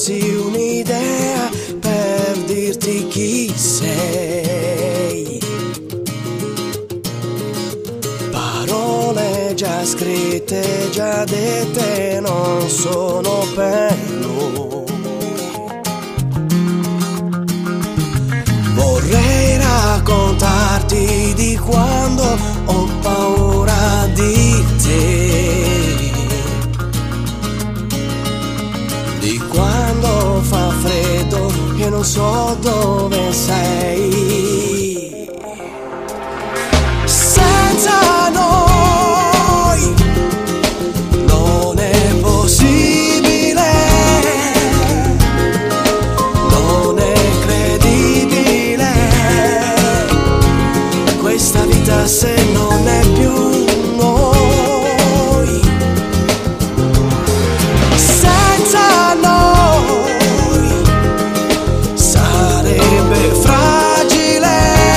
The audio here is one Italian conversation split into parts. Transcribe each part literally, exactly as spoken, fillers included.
avessi un'idea per dirti chi sei. Parole già scritte, già dette, non sono per lui. Vorrei raccontarti di quando ho paura di te, di quando fa freddo e non so dove sei. Senza noi non è possibile, non è credibile questa vita se non è più noi. Senza noi sarebbe fragile,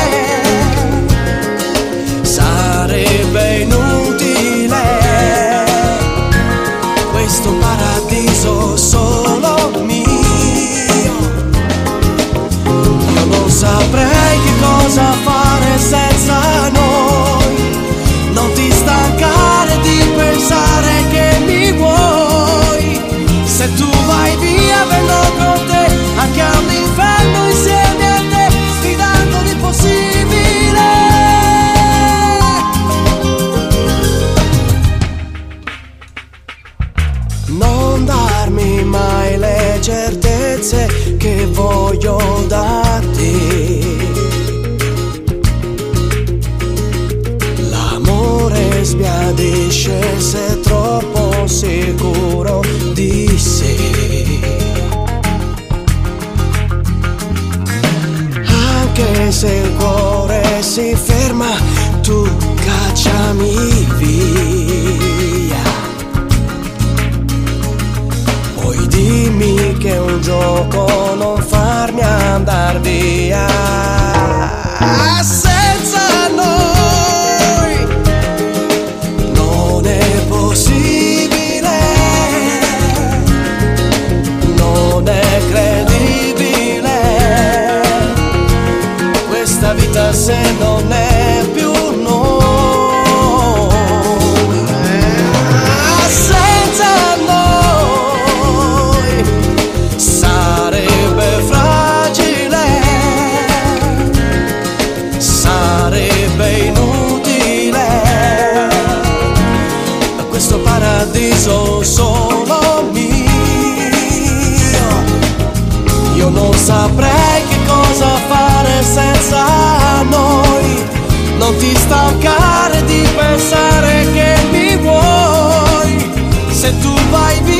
sarebbe inutile questo paradiso solo mio. Io non saprei che cosa fare senza noi. Non ti stancare di pensare che mi vuoi. Se tu vai via vengo con te anche all'inferno insieme a te, sfidando l'impossibile. Non darmi mai le certezze che voglio darti. L'amore sbiadisce se è troppo sicuro di sé. Anche se il cuore si ferma, tu cacciami via. Poi dimmi che è un gioco, non farmi andar via. Senza noi non è possibile, non è credibile questa vita se non è più noi. Senza noi sarebbe fragile, sarebbe inutile questo paradiso solo mio. Io non saprei che cosa fare senza noi. Non ti stancare di pensare che mi vuoi. Se tu vai via